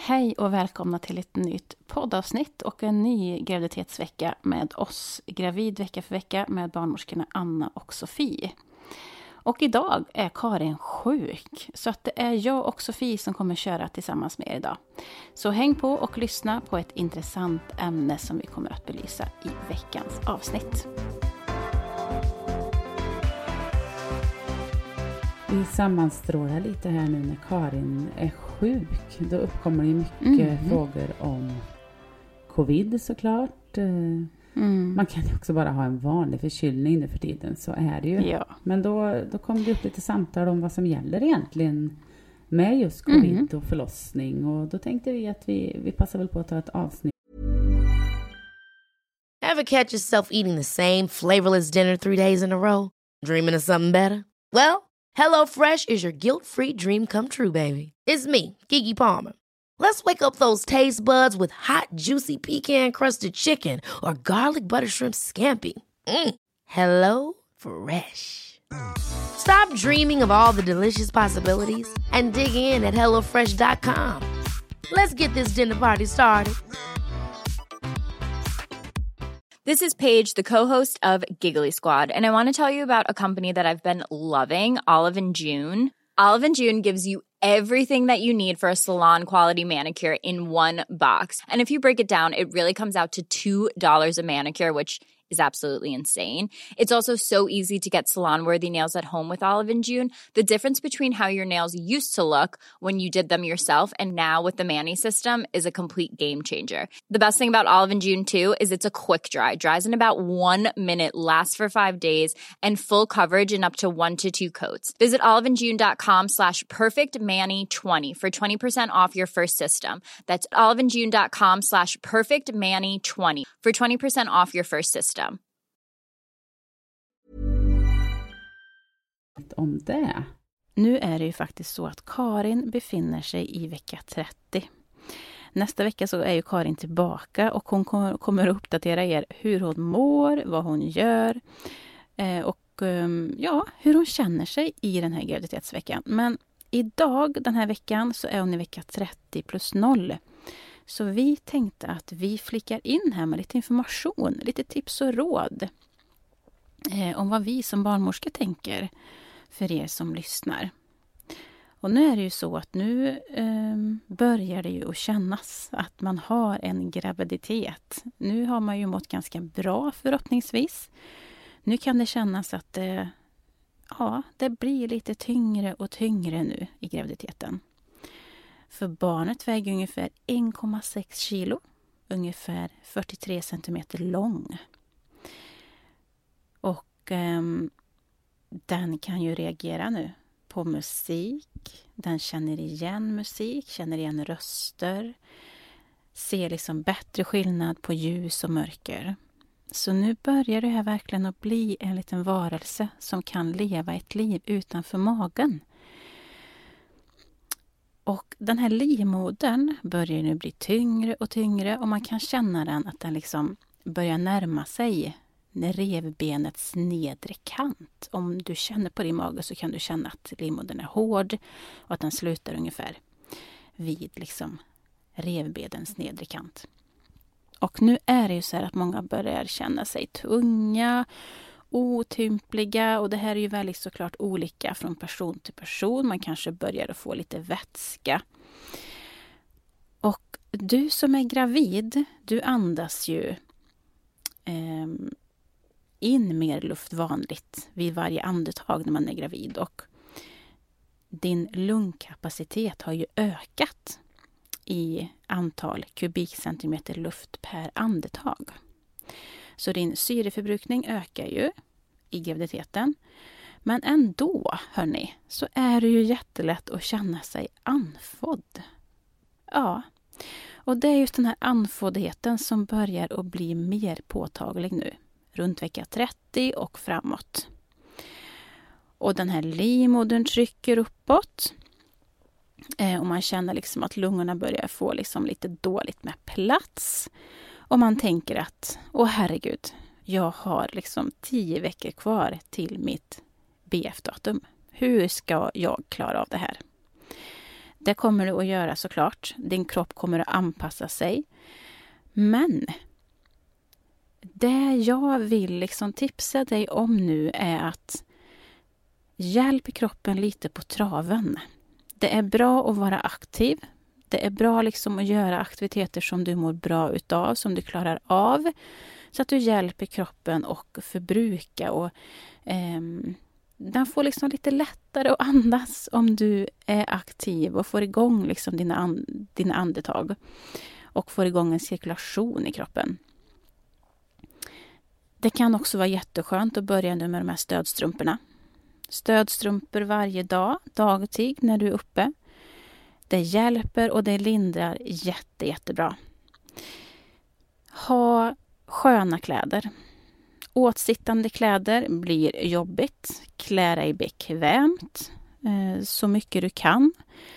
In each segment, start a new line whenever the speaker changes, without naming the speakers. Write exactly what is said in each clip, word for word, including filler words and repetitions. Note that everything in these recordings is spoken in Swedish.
Hej och välkomna till ett nytt poddavsnitt och en ny graviditetsvecka med oss. Gravid vecka för vecka med barnmorskorna Anna och Sofie. Och idag är Karin sjuk, så att det är jag och Sofie som kommer köra tillsammans med er idag. Så häng på och lyssna på ett intressant ämne som vi kommer att belysa i veckans avsnitt.
Vi sammanstrålar lite här nu när Karin är sjuk. Då uppkommer det mycket mm. frågor om covid såklart. Mm. Man kan ju också bara ha en vanlig förkylning nu för tiden, så är det ju. Ja. Men då, då kommer det upp lite samtal om vad som gäller egentligen med just covid mm. och förlossning. Och då tänkte vi att vi, vi passar väl på att ta ett avsnitt.
Ever catch yourself eating the same flavorless dinner three days in a row? Dreaming of something better? Well, HelloFresh is your guilt-free dream come true, baby. It's me, Keke Palmer. Let's wake up those taste buds with hot, juicy pecan-crusted chicken or garlic butter shrimp scampi. Mm. Hello Fresh. Stop dreaming of all the delicious possibilities and dig in at hello fresh dot com. Let's get this dinner party started.
This is Paige, the co-host of Giggly Squad, and I want to tell you about a company that I've been loving, Olive and June. Olive and June gives you everything that you need for a salon-quality manicure in one box. And if you break it down, it really comes out to two dollars a manicure, which is absolutely insane. It's also so easy to get salon-worthy nails at home with Olive and June. The difference between how your nails used to look when you did them yourself and now with the Mani system is a complete game changer. The best thing about Olive and June, too, is it's a quick dry. Dries in about one minute, lasts for five days, and full coverage in up to one to two coats. Visit oliveandjune.com slash perfectmani20 for twenty percent off your first system. That's oliveandjune.com slash perfectmani20 for twenty percent off your first system.
Om det.
Nu är det ju faktiskt så att Karin befinner sig i vecka trettio. Nästa vecka så är ju Karin tillbaka och hon kommer att uppdatera er hur hon mår, vad hon gör och ja, hur hon känner sig i den här graviditetsveckan. Men idag, den här veckan, så är hon i vecka trettio plus noll. Så vi tänkte att vi flickar in här med lite information, lite tips och råd eh, om vad vi som barnmorskor tänker för er som lyssnar. Och nu är det ju så att nu eh, börjar det ju att kännas att man har en graviditet. Nu har man ju mått ganska bra förhoppningsvis. Nu kan det kännas att det, ja, det blir lite tyngre och tyngre nu i graviditeten. För barnet väger ungefär en komma sex kilo, ungefär fyrtiotre centimeter lång. Och eh, den kan ju reagera nu på musik. Den känner igen musik, känner igen röster. Ser liksom bättre skillnad på ljus och mörker. Så nu börjar det här verkligen att bli en liten varelse som kan leva ett liv utanför magen. Och den här livmodern börjar nu bli tyngre och tyngre och man kan känna den att den liksom börjar närma sig revbenets nedre kant. Om du känner på din mage så kan du känna att livmodern är hård och att den slutar ungefär vid liksom revbenens nedre kant. Och nu är det ju så här att många börjar känna sig tunga, otympliga, och det här är ju väldigt såklart olika från person till person. Man kanske börjar att få lite vätska. Och du som är gravid, du andas ju eh, in mer luft vanligt vid varje andetag när man är gravid, och din lungkapacitet har ju ökat i antal kubikcentimeter luft per andetag. Så din syreförbrukning ökar ju i graviditeten. Men ändå, hörni, så är det ju jättelätt att känna sig andfådd. Ja, och det är just den här andfåddheten som börjar att bli mer påtaglig nu. Runt vecka trettio och framåt. Och den här livmodern trycker uppåt. Eh, och man känner liksom att lungorna börjar få liksom lite dåligt med plats. Och man tänker att, åh herregud, jag har liksom tio veckor kvar till mitt B F-datum. Hur ska jag klara av det här? Det kommer du att göra såklart. Din kropp kommer att anpassa sig. Men det jag vill liksom tipsa dig om nu är att hjälp kroppen lite på traven. Det är bra att vara aktiv. Det är bra liksom att göra aktiviteter som du mår bra utav, som du klarar av. Så att du hjälper kroppen att förbruka och eh, den får liksom lite lättare att andas om du är aktiv och får igång liksom dina, and- dina andetag. Och får igång en cirkulation i kroppen. Det kan också vara jätteskönt att börja nu med de här stödstrumporna. Stödstrumpor varje dag, dagtid när du är uppe. Det hjälper och det lindrar jätte, jättebra. Ha sköna kläder. Åtsittande kläder blir jobbigt. Klä dig bekvämt eh, så mycket du kan.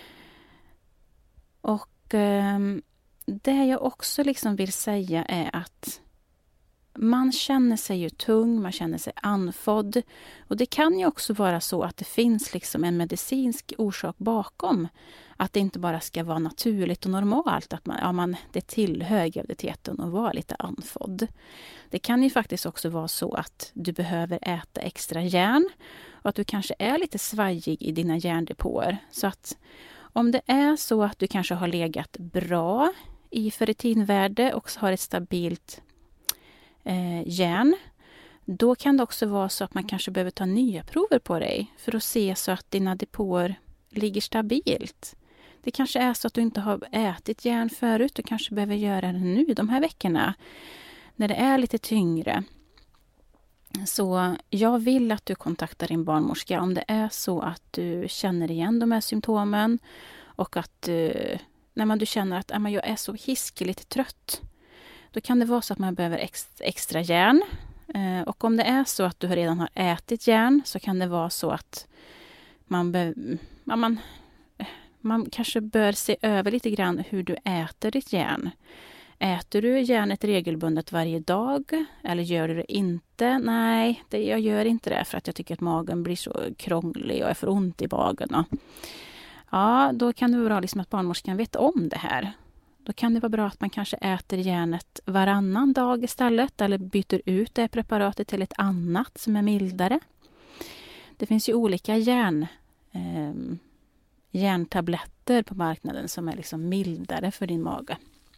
Och eh, det jag också liksom vill säga är att man känner sig ju tung, man känner sig andfådd. Och det kan ju också vara så att det finns liksom en medicinsk orsak bakom. Att det inte bara ska vara naturligt och normalt. Att man, ja, man, det tillhör graviditeten att vara lite andfådd. Det kan ju faktiskt också vara så att du behöver äta extra järn. Och att du kanske är lite svajig i dina järndepåer. Så att om det är så att du kanske har legat bra i ferritinvärde och har ett stabilt eh, järn. Då kan det också vara så att man kanske behöver ta nya prover på dig. För att se så att dina depåer ligger stabilt. Det kanske är så att du inte har ätit järn förut. Du kanske behöver göra det nu de här veckorna. När det är lite tyngre. Så jag vill att du kontaktar din barnmorska om det är så att du känner igen de här symptomen. Och att du, när man, du känner att äh, jag är så hiskeligt trött. Då kan det vara så att man behöver extra, extra järn. Eh, och om det är så att du redan har ätit järn så kan det vara så att man, be, ja, man, man kanske bör se över lite grann hur du äter ditt järn. Äter du järnet regelbundet varje dag eller gör du det inte? Nej, det, jag gör inte det för att jag tycker att magen blir så krånglig och jag får ont i magen. Och, ja, då kan det vara bra liksom att barnmorskan vet om det här. Då kan det vara bra att man kanske äter järnet varannan dag istället eller byter ut det preparatet till ett annat som är mildare. Det finns ju olika järn, eh, järntabletter på marknaden som är liksom mildare för din mage.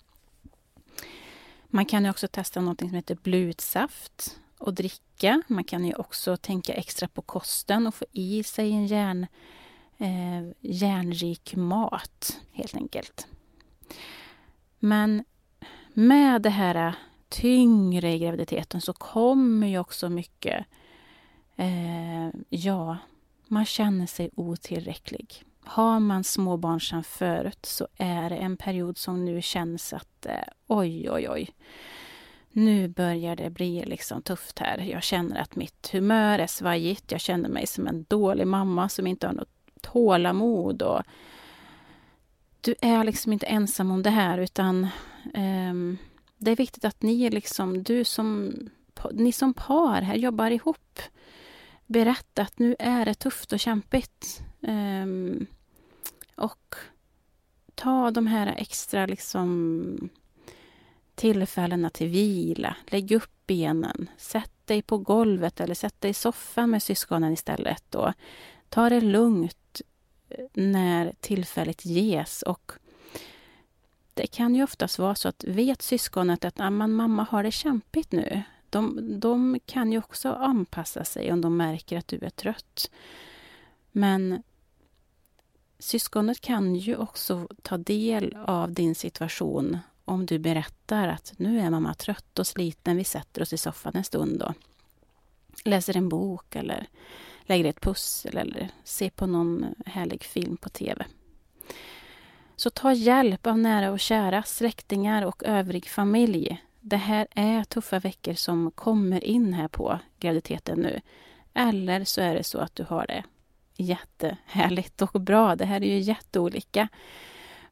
Man kan ju också testa något som heter blutsaft och dricka. Man kan ju också tänka extra på kosten och få i sig en järn, eh, järnrik mat helt enkelt. Men med det här tyngre i graviditeten så kommer ju också mycket, eh, ja, man känner sig otillräcklig. Har man småbarn sedan förut så är det en period som nu känns att eh, oj, oj, oj. Nu börjar det bli liksom tufft här. Jag känner att mitt humör är svajigt. Jag känner mig som en dålig mamma som inte har något tålamod. Och du är liksom inte ensam om det här utan eh, det är viktigt att ni liksom, du som, ni som par här jobbar ihop. Berätta att nu är det tufft och kämpigt. Um, och ta de här extra liksom tillfällena till vila. Lägg upp benen. Sätt dig på golvet eller sätt dig i soffan med syskonen istället. Och ta det lugnt när tillfället ges. Och det kan ju oftast vara så att vet syskonet att mamma har det kämpigt nu. De, de kan ju också anpassa sig om de märker att du är trött. Men syskonet kan ju också ta del av din situation om du berättar att nu är mamma trött och sliten. Vi sätter oss i soffan en stund och läser en bok eller lägger ett pussel eller ser på någon härlig film på tv. Så ta hjälp av nära och kära, släktingar och övrig familj. Det här är tuffa veckor som kommer in här på graviditeten nu. Eller så är det så att du har det jättehärligt och bra. Det här är ju jätteolika.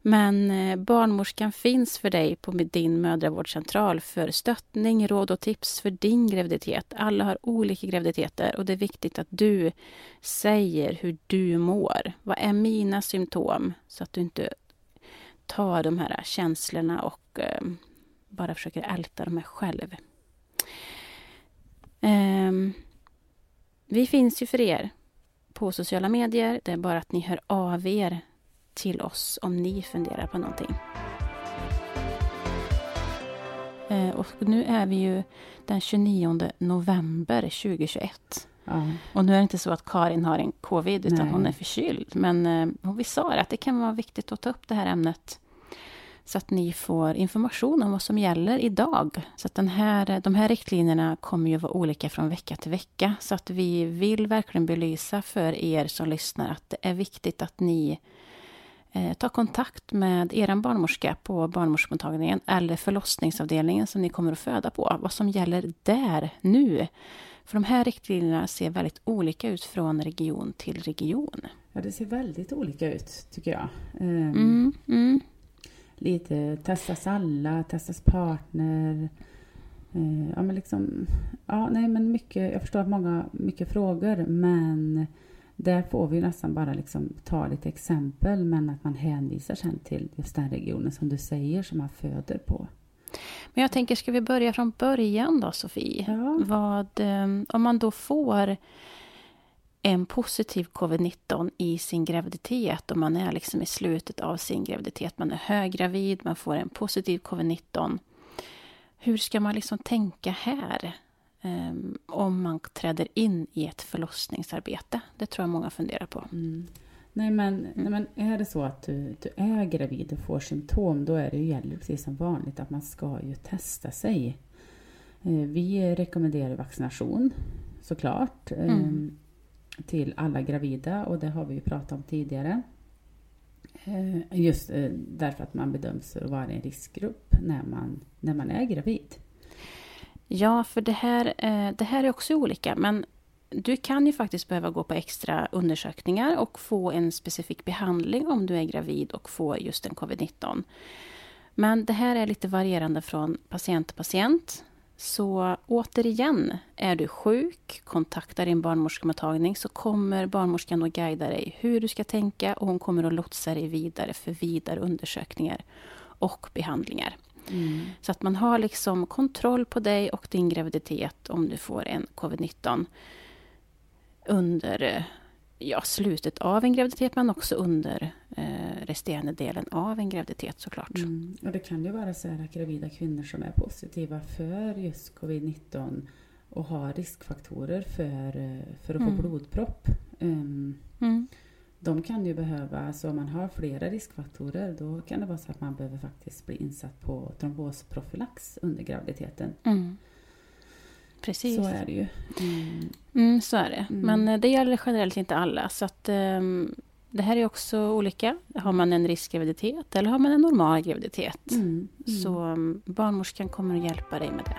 Men eh, barnmorskan finns för dig på din mödravårdscentral för stöttning, råd och tips för din graviditet. Alla har olika graviditeter och det är viktigt att du säger hur du mår. Vad är mina symptom? Så att du inte tar de här känslorna och eh, bara försöker älta dem själv. Eh, vi finns ju för er på sociala medier. Det är bara att ni hör av er till oss om ni funderar på någonting. Eh, och nu är vi ju den tjugonionde november tjugohundratjugoett. Ja. Och nu är det inte så att Karin har en covid utan Nej. hon är förkyld. Men eh, vi sa att det kan vara viktigt att ta upp det här ämnet så att ni får information om vad som gäller idag. Så att den här, de här riktlinjerna kommer ju vara olika från vecka till vecka. Så att vi vill verkligen belysa för er som lyssnar att det är viktigt att ni eh, tar kontakt med er barnmorska på barnmorskemottagningen eller förlossningsavdelningen som ni kommer att föda på. Vad som gäller där nu. För de här riktlinjerna ser väldigt olika ut från region till region.
Ja, det ser väldigt olika ut tycker jag. Um...
Mm, mm.
Lite testas alla, testas partner. Eh, ja, men liksom, ja, nej, men mycket, jag förstår att många, mycket frågor, men där får vi nästan bara liksom ta lite exempel, men att man hänvisar sen till just den regionen som du säger som man föder på.
Men jag tänker, ska vi börja från början då, Sofie?
Ja.
Vad, om man då får en positiv covid nitton i sin graviditet och man är liksom i slutet av sin graviditet, man är höggravid, man får en positiv covid nitton. Hur ska man liksom tänka här um, om man träder in i ett förlossningsarbete? Det tror jag många funderar på.
Mm. Nej, men, mm. nej men är det så att du, du är gravid och får symptom, då är det ju gäller precis som vanligt att man ska ju testa sig. Eh, vi rekommenderar vaccination såklart. Mm. Eh, till alla gravida, och det har vi ju pratat om tidigare. Just därför att man bedöms att vara en riskgrupp när man, när man är gravid.
Ja, för det här, det här är också olika, men du kan ju faktiskt behöva gå på extra undersökningar och få en specifik behandling om du är gravid och får just en covid nitton. Men det här är lite varierande från patient till patient. Så återigen, är du sjuk, kontakta din barnmorskemottagning så kommer barnmorskan att guida dig hur du ska tänka och hon kommer att lotsa dig vidare för vidare undersökningar och behandlingar. Mm. Så att man har liksom kontroll på dig och din graviditet om du får en covid nitton under ja, slutet av en graviditet men också under eh, resterande delen av en graviditet såklart.
Mm. Och det kan ju vara så här att gravida kvinnor som är positiva för just covid nitton och har riskfaktorer för, för att mm. få blodpropp. Um, mm. De kan ju behöva, alltså om man har flera riskfaktorer, då kan det vara så att man behöver faktiskt bli insatt på trombosprofylax under graviditeten.
Mm. Precis.
Så är det ju.
Mm. Mm, så är det. Mm. Men det gäller generellt inte alla. Så att um, det här är också olika. Har man en riskgraviditet eller har man en normal graviditet? Mm. Mm. Så um, barnmorskan kommer att hjälpa dig med det.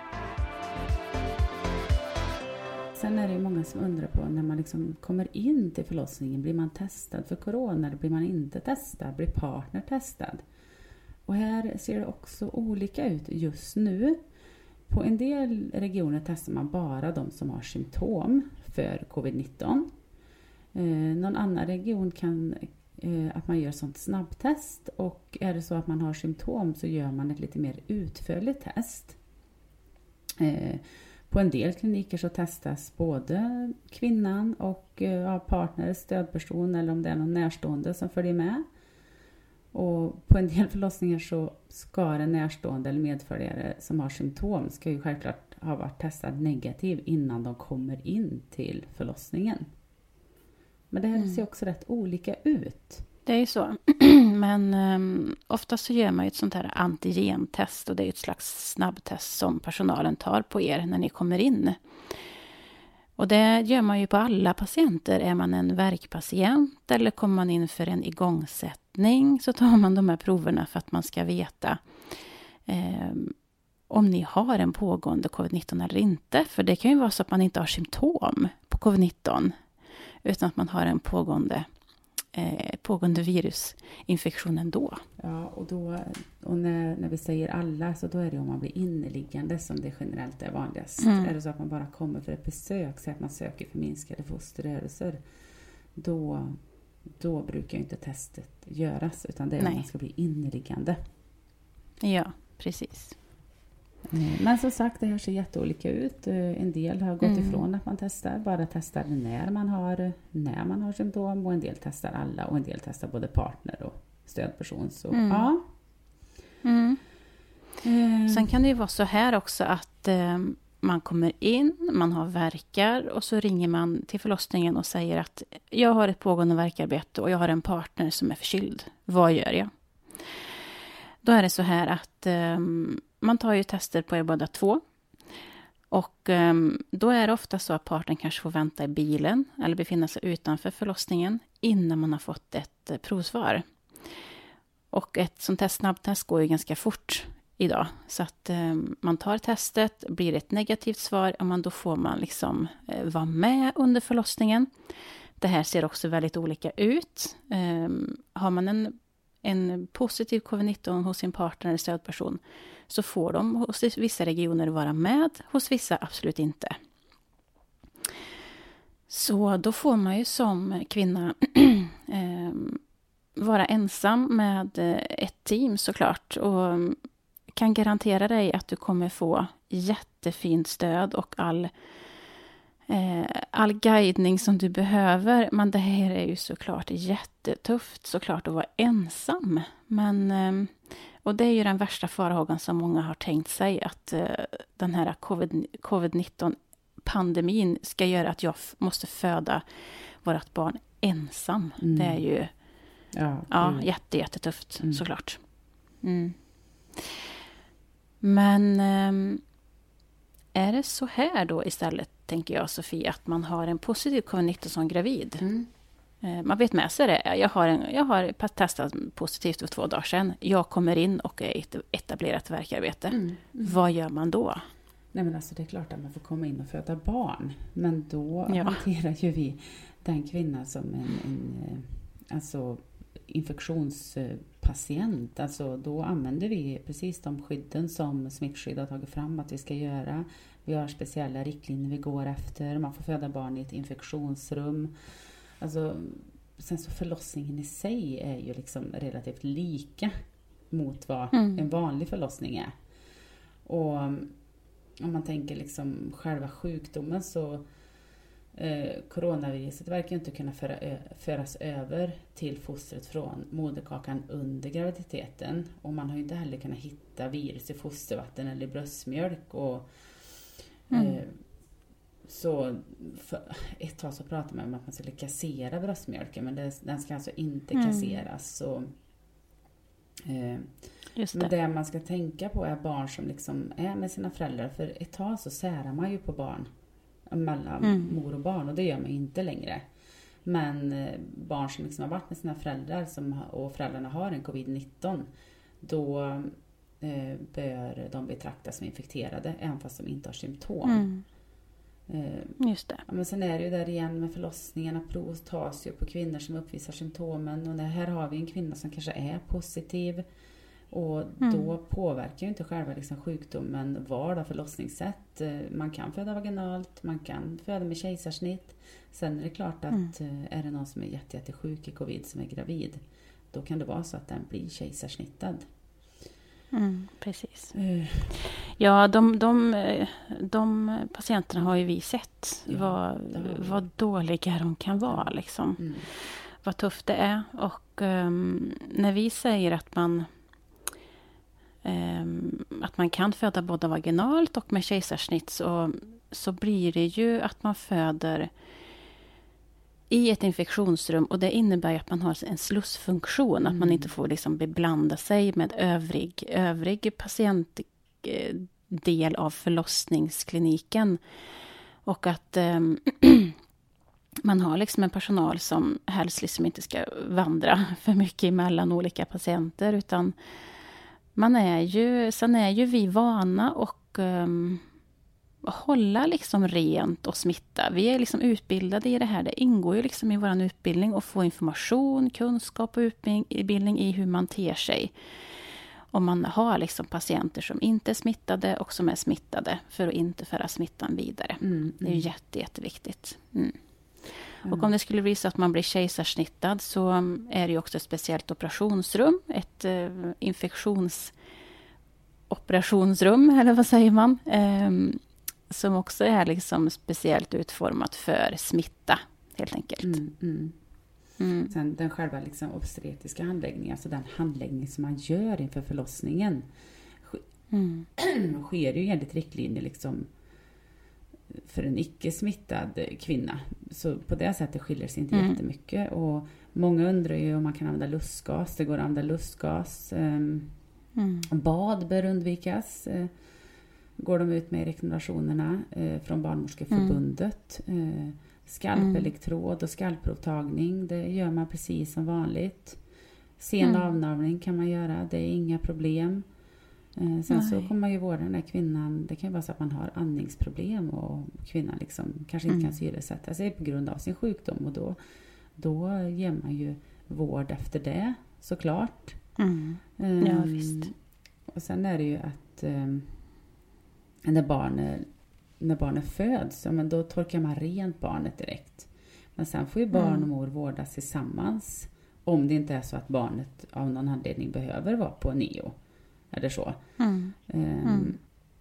Sen är det ju många som undrar på när man liksom kommer in till förlossningen. Blir man testad för corona eller blir man inte testad? Blir partner testad? Och här ser det också olika ut just nu. På en del regioner testar man bara de som har symptom för covid nitton. Eh, någon annan region kan eh, att man gör sånt snabbtest, och är det så att man har symptom så gör man ett lite mer utförligt test. Eh, på en del kliniker så testas både kvinnan och eh, partner, stödperson eller om det är någon närstående som följer med. Och på en del förlossningar så ska en närstående eller medföljare som har symptom ska ju självklart ha varit testad negativ innan de kommer in till förlossningen. Men det här mm. ser också rätt olika ut.
Det är ju så. Men um, ofta så gör man ju ett sånt här antigentest, och det är ett slags snabbtest som personalen tar på er när ni kommer in. Och det gör man ju på alla patienter. Är man en värkpatient eller kommer man in för en igångsättning så tar man de här proverna för att man ska veta eh, om ni har en pågående covid nitton eller inte. För det kan ju vara så att man inte har symptom på covid nitton utan att man har en pågående eh, pågående virusinfektion ändå.
Ja, och, då, och när, när vi säger alla så då är det om man blir inneliggande som det generellt är vanligast. Mm. Är det så att man bara kommer för ett besök, så att man söker för minskade fosterrörelser, då, då brukar inte testet göras, utan det är om man ska bli inneliggande.
Ja, precis.
Men som sagt, det här ser jätteolika ut. En del har gått mm. ifrån att man testar, bara testar när man har när man har symptom, och en del testar alla, och en del testar både partner och stödperson. Så,
mm.
ja.
Mm. Mm. Sen kan det ju vara så här också att eh, man kommer in, man har värkar, och så ringer man till förlossningen och säger att jag har ett pågående värkarbete och jag har en partner som är förkyld. Vad gör jag? Då är det så här att eh, man tar ju tester på er båda två. Och eh, då är det ofta så att partnern kanske får vänta i bilen eller befinna sig utanför förlossningen innan man har fått ett eh, provsvar. Och ett sånt här snabbtest går ju ganska fort idag. Så att eh, man tar testet, blir det ett negativt svar, och man, då får man liksom eh, vara med under förlossningen. Det här ser också väldigt olika ut. Eh, har man en en positiv covid nitton hos sin partner eller stödperson, så får de hos vissa regioner vara med, hos vissa absolut inte. Så då får man ju som kvinna eh, vara ensam med ett team såklart, och kan garantera dig att du kommer få jättefint stöd och all Eh, all guidning som du behöver. Men det här är ju såklart jättetufft såklart att vara ensam. Men, eh, och det är ju den värsta farhågan som många har tänkt sig, att eh, den här covid nitton-pandemin ska göra att jag f- måste föda vårt barn ensam. Mm. Det är ju ja, ja, jätte, jättetufft mm. såklart. Mm. Men eh, är det så här då istället, tänker jag, Sofie, att man har en positiv covid nitton som gravid? Mm. Man vet med sig det. Jag har, en, jag har testat positivt för två dagar sedan. Jag kommer in och är ett etablerat värkarbete. Mm. Mm. Vad gör man då?
Nej, men alltså det är klart att man får komma in och föda barn. Men då ja. hanterar ju vi den kvinnan som en, en alltså infektionspatient. Alltså då använder vi precis de skydden som smittskydd har tagit fram att vi ska göra. Vi har speciella riktlinjer vi går efter. Man får föda barn i ett infektionsrum. Alltså, sen så förlossningen i sig är ju liksom relativt lika mot vad mm. en vanlig förlossning är. Och om man tänker liksom själva sjukdomen, så eh, coronaviruset verkar inte kunna föra, ö, föras över till fostret från moderkakan under graviditeten. Och man har ju inte heller kunnat hitta virus i fostervatten eller i bröstmjölk. Och mm. eh, så för ett tag så pratade man om att man skulle kassera bröstmjölken, men det, den ska alltså inte mm. kasseras. Så, eh, Just det. Men det man ska tänka på är barn som liksom är med sina föräldrar. För ett tag så särar man ju på barn mellan mm. mor och barn, och det gör man inte längre. Men eh, barn som liksom har varit med sina föräldrar som, och föräldrarna har en covid nitton, då eh, bör de betraktas som infekterade även fast de inte har symptom. Mm.
Just det.
Ja, men sen är det ju där igen med förlossningarna, prov tas ju på kvinnor som uppvisar symptomen, och här har vi en kvinna som kanske är positiv, och mm. då påverkar ju inte själva liksom sjukdomen var av förlossningssätt. Man kan föda vaginalt, man kan föda med kejsarsnitt. Sen är det klart att mm. är det någon som är jätte, jätte sjuk i covid som är gravid, då kan det vara så att den blir kejsarsnittad.
Mm, precis. Uh. Ja, de, de, de patienterna har ju vi sett ja, vad, vad dåliga de kan vara. Liksom. Mm. Vad tufft det är. Och um, när vi säger att man um, att man kan föda både vaginalt och med kejsarsnitt, så, så blir det ju att man föder i ett infektionsrum, och det innebär att man har en slussfunktion, mm. att man inte får liksom beblanda sig med övrig, övrig patientdel av förlossningskliniken, och att eh, man har liksom en personal som helst liksom inte ska vandra för mycket emellan olika patienter, utan man är ju, sen är ju vi vana och um, hålla liksom rent och smitta. Vi är liksom utbildade i det här. Det ingår ju liksom i vår utbildning att få information, kunskap och utbildning i hur man ter sig. Om man har liksom patienter som inte är smittade och som är smittade för att inte föra smittan vidare. Mm, mm. Det är ju jätte, jätteviktigt. Mm. Mm. Och om det skulle bli så att man blir kejsarsnittad så är det ju också ett speciellt operationsrum. Ett eh, infektionsoperationsrum, eller vad säger man? Eh, som också är liksom speciellt utformat för smitta, helt enkelt. Mm, mm.
Mm. Sen den själva liksom obstetriska handläggningen, alltså den handläggning som man gör inför förlossningen, mm. sker ju enligt riktlinjer liksom för en icke-smittad kvinna. Så på det sättet skiljer sig inte mm. jättemycket. Och många undrar ju om man kan använda lustgas. Det går att använda lustgas. Um, mm. Bad bör undvikas. Uh, går de ut med rekommendationerna uh, från Barnmorskeförbundet. Mm. Uh, Skalpelektrod och skalpprovtagning, det gör man precis som vanligt. Sen mm. avnavling kan man göra, det är inga problem. Eh, sen Nej. så kommer man ju vårda den här kvinnan. Det kan ju vara så att man har andningsproblem och kvinnan liksom kanske inte mm. kan syresätta sig på grund av sin sjukdom. Och då, då ger man ju vård efter det, såklart.
Mm. Um, ja, visst.
Och sen är det ju att um, när barnet När barnet föds, ja, men då torkar man rent barnet direkt. Men sen får ju barn och mor vårdas tillsammans. Om det inte är så att barnet av någon anledning behöver vara på neo. Eller så. Mm. Um, mm.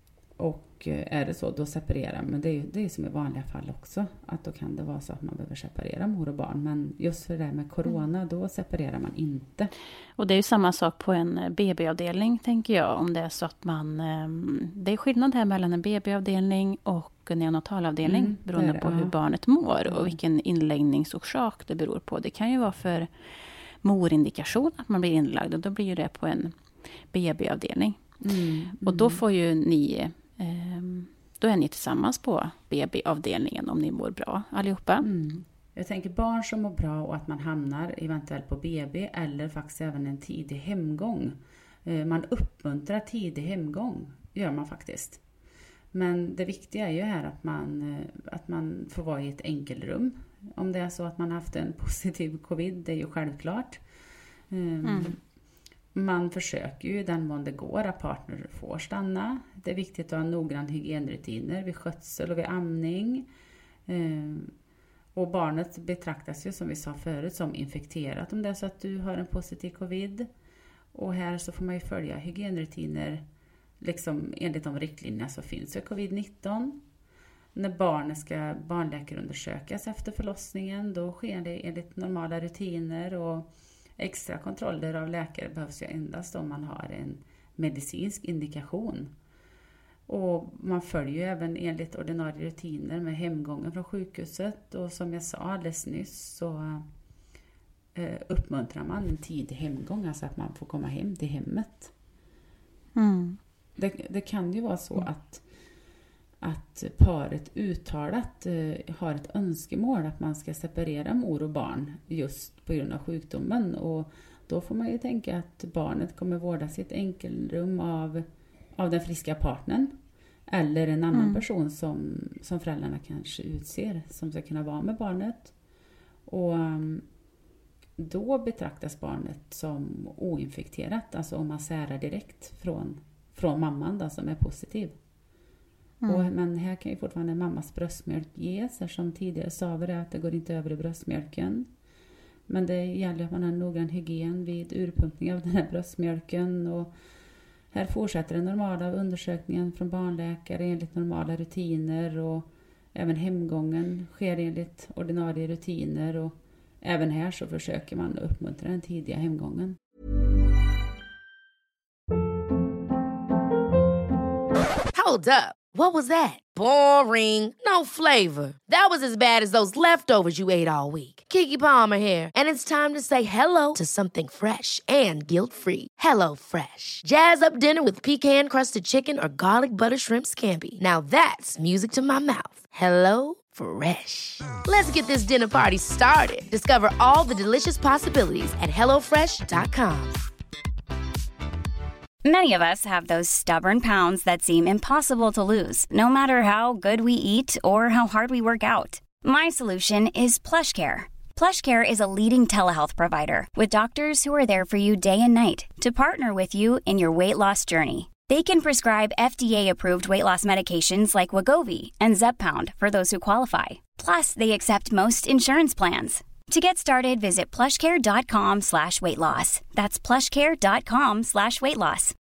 Och är det så, då separerar. Men det är ju det är som i vanliga fall också. Att då kan det vara så att man behöver separera mor och barn. Men just för det här med corona, mm. då separerar man inte.
Och det är ju samma sak på en B B-avdelning, tänker jag. Om det är så att man... Det är skillnad här mellan en B B-avdelning och en neonatalavdelning. Mm, beroende på hur barnet mår och vilken inläggningsorsak det beror på. Det kan ju vara för morindikation att man blir inlagd. Och då blir ju det på en B B-avdelning. Mm, och då får ju ni... Då är ni tillsammans på B B-avdelningen om ni mår bra allihopa. Mm.
Jag tänker barn som mår bra och att man hamnar eventuellt på B B eller faktiskt även en tidig hemgång. Man uppmuntrar tidig hemgång, gör man faktiskt. Men det viktiga är ju här att man, att man får vara i ett enkelrum. Om det är så att man har haft en positiv covid, det är ju självklart. Mm. Man försöker ju den mån det går att partner får stanna. Det är viktigt att ha noggrann hygienrutiner vid skötsel och vid amning. Och barnet betraktas ju som vi sa förut som infekterat om det är så att du har en positiv covid. Och här så får man ju följa hygienrutiner liksom enligt de riktlinjerna som finns för covid nitton. När barnet ska barnläkarundersökas efter förlossningen, då sker det enligt normala rutiner och extra kontroller av läkare behövs ju endast om man har en medicinsk indikation. Och man följer ju även enligt ordinarie rutiner med hemgången från sjukhuset. Och som jag sa alldeles nyss så eh, uppmuntrar man en tidig hemgång, alltså att man får komma hem till hemmet. Mm. Det, det kan ju vara så mm. att, att paret uttalat eh, har ett önskemål att man ska separera mor och barn just på grund av sjukdomen. Och då får man ju tänka att barnet kommer vårdas i ett enkelrum av, av den friska partnern. Eller en annan mm. person som, som föräldrarna kanske utser som ska kunna vara med barnet. Och um, då betraktas barnet som oinfekterat. Alltså om man särar direkt från, från mamman då, som är positiv. Mm. Och, men här kan ju fortfarande mammas bröstmjölk ges. Som tidigare sa vi det, att det går inte över i bröstmjölken. Men det gäller att man har noggrann hygien vid urpumpning av den här bröstmjölken. Och här fortsätter den normala undersökningen från barnläkare enligt normala rutiner. Och även hemgången sker enligt ordinarie rutiner. Och även här så försöker man uppmuntra den tidiga hemgången.
Hold up. What was that? Boring. No flavor. That was as bad as those leftovers you ate all week. Keke Palmer here. And it's time to say hello to something fresh and guilt-free. Hello Fresh. Jazz up dinner with pecan-crusted chicken or garlic butter shrimp scampi. Now that's music to my mouth. Hello Fresh. Let's get this dinner party started. Discover all the delicious possibilities at hello fresh dot com.
Many of us have those stubborn pounds that seem impossible to lose, no matter how good we eat or how hard we work out. My solution is PlushCare. PlushCare is a leading telehealth provider with doctors who are there for you day and night to partner with you in your weight loss journey. They can prescribe F D A-approved weight loss medications like Wegovy and Zepbound for those who qualify. Plus, they accept most insurance plans. To get started, visit plushcare.com slash weight loss. That's plushcare.com slash weight loss.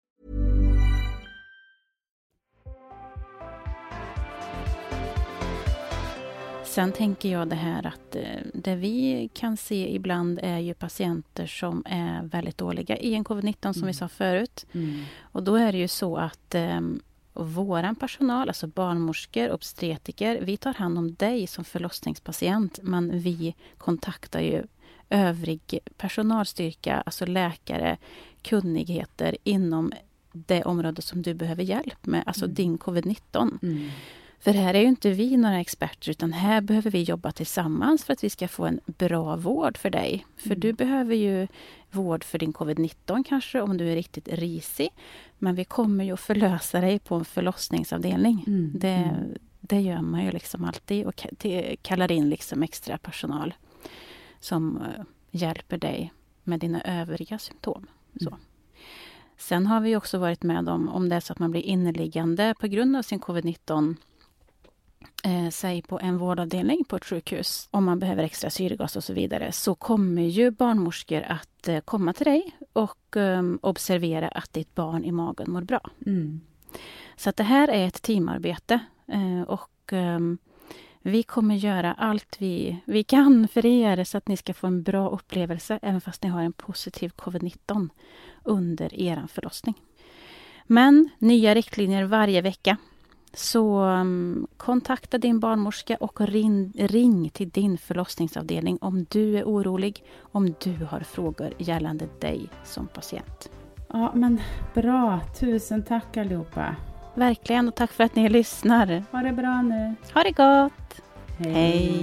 Sen tänker jag det här att det vi kan se ibland är ju patienter som är väldigt dåliga i en covid nitton som mm. vi sa förut. Mm. Och då är det ju så att um, våran personal, alltså barnmorskor, obstetriker, vi tar hand om dig som förlossningspatient, men vi kontaktar ju övrig personalstyrka, alltså läkare, kunnigheter inom det område som du behöver hjälp med, alltså mm. din covid nitton. Mm. För här är ju inte vi några experter, utan här behöver vi jobba tillsammans för att vi ska få en bra vård för dig. För mm. du behöver ju vård för din covid nitton kanske om du är riktigt risig. Men vi kommer ju att förlösa dig på en förlossningsavdelning. Mm. Det, mm. det gör man ju liksom alltid och kallar in liksom extra personal som hjälper dig med dina övriga symptom. Så. Mm. Sen har vi också varit med om, om det är så att man blir inneliggande på grund av sin covid nitton. Eh, säg på en vårdavdelning på ett sjukhus, om man behöver extra syrgas och så vidare, så kommer ju barnmorskor att eh, komma till dig och eh, observera att ditt barn i magen mår bra. Mm. Så att det här är ett teamarbete eh, och eh, vi kommer göra allt vi, vi kan för er så att ni ska få en bra upplevelse även fast ni har en positiv covid nitton under er förlossning. Men nya riktlinjer varje vecka. Så um, kontakta din barnmorska och ring, ring till din förlossningsavdelning om du är orolig, om du har frågor gällande dig som patient.
Ja, men bra. Tusen tack allihopa.
Verkligen, och tack för att ni lyssnar.
Ha det bra nu.
Ha det gott.
Hej.
Hej.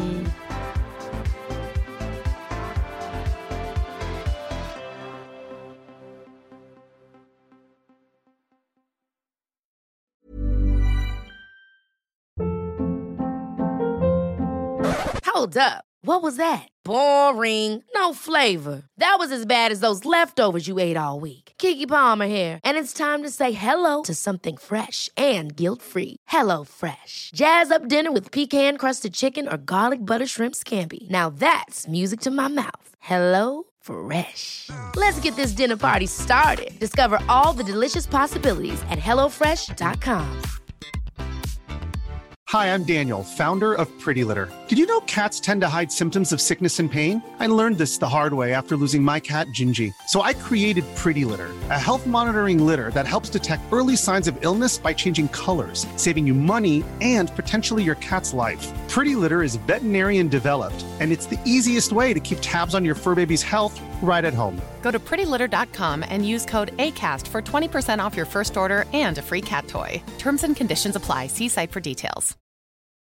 Hold up. What was that? Boring. No flavor. That was as bad as those leftovers you ate all week. Keke Palmer here, and it's time to say hello to something fresh and guilt-free. Hello Fresh. Jazz up dinner with pecan-crusted chicken or garlic butter shrimp scampi. Now that's music to my mouth. Hello Fresh. Let's get this dinner party started. Discover all the delicious possibilities at hello fresh dot com.
Hi, I'm Daniel, founder of Pretty Litter. Did you know cats tend to hide symptoms of sickness and pain? I learned this the hard way after losing my cat, Gingy. So I created Pretty Litter, a health monitoring litter that helps detect early signs of illness by changing colors, saving you money and potentially your cat's life. Pretty Litter is veterinarian developed, and it's the easiest way to keep tabs on your fur baby's health right at home.
Go to pretty litter dot com and use code ACAST for twenty percent off your first order and a free cat toy. Terms and conditions apply. See site for details.